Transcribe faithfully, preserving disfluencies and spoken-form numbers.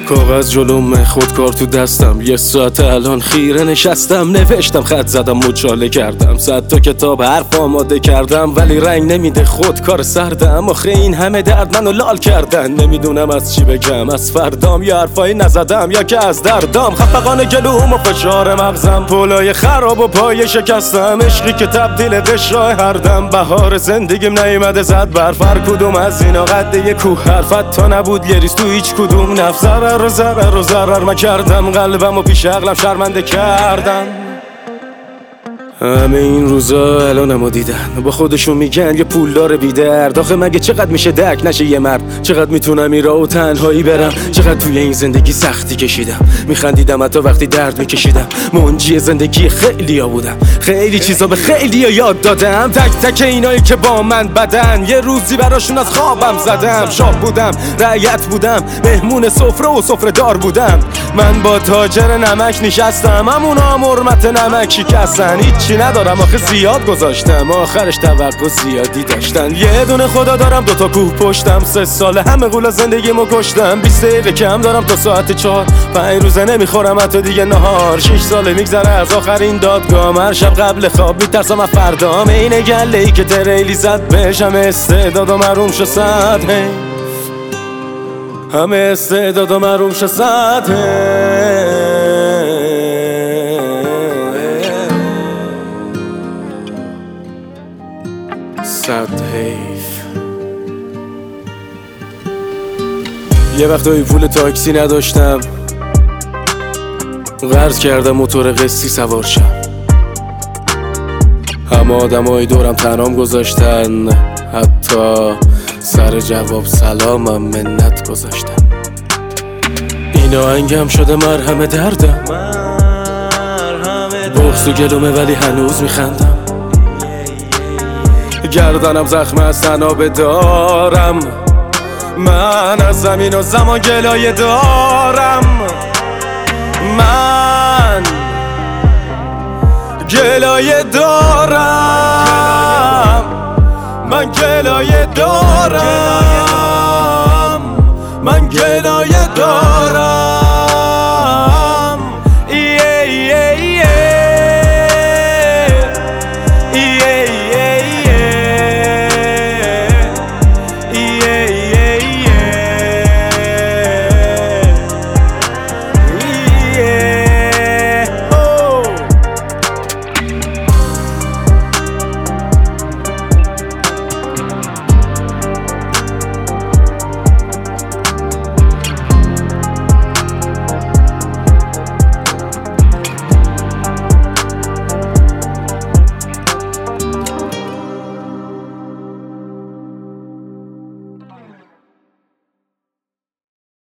کاغذ جلوم، خودکار تو دستم، یه ساعت الان خیره نشستم، نوشتم، خط زدم، مچاله کردم، صد تا کتاب حرف آماده کردم، ولی رنگ نمیده خودکار سردم. آخه این همه درد منو لال کردن، نمیدونم از چی بگم، از فردام یا حرفایی نزدم یا که از دردام. خفقان گلوم و فشار مغزم، پولای خراب و پای شکستم، عشقی که تبدیل قشرای هردم. بهار زندگیم نیومده زد برف، هر کدوم از اینا قد یه کوه، حرفت تا نبود یه ریز تو هیچ کدوم. نفس ضرر و ضرر و ضرر من کردم، قلبم و پیش عقلم شرمنده کردم. همه این روزا الانمو دیدن، با خودشون میگن یه پولدار بیدرد. آخه مگه چقدر میشه درک نشه یه مرد؟ چقدر میتونم این راه و تنهایی برم؟ چقدر توی این زندگی سختی کشیدم، میخندیدم حتی وقتی درد میکشیدم. منجی زندگی خیلی ها بودم، خیلی چیزا به خیلی ها یاد دادم. تک تک اینایی که با من بدن، یه روزی براشون از خوابم زدم. شاه بودم، رعیت بودم، مهمون سفره و سفره دار بودم. من با تاجر نمک نشستم، همونا هم حرمت نمک شکستن. چی ندارم آخه زیاد گذاشتم، آخرش توقع زیادی داشتن. یه دونه خدا دارم، دوتا کوه پشتم، سه ساله همه غول زندگیمو کشتم. بیست دقیقه کم دارم تا ساعت چهار، پنج روزه نمیخورم حتی دیگه نهار. شش ساله میگذره از آخرین دادگام، هر شب قبل خواب میترسم از فردام. اینه گله‌ای که تریلی زد بهش، همه استعداد و محروم شد صد، همه استعداد و محروم شد صد. صد حیف. یه وقتایی پول تاکسی نداشتم، قرض کردم موتور قسطی سوار شم. همه آدمای دورم تنام گذاشتن، حتی سر جواب سلامم منت گذاشتن. این آهنگم شده مرهم دردم، بغض و گلومه ولی هنوز میخندم. گردنم زخم از تنابه دارم، من از زمین و زمان گلایه دارم. من گلایه دارم، من گلایه دارم، من گلایه دارم.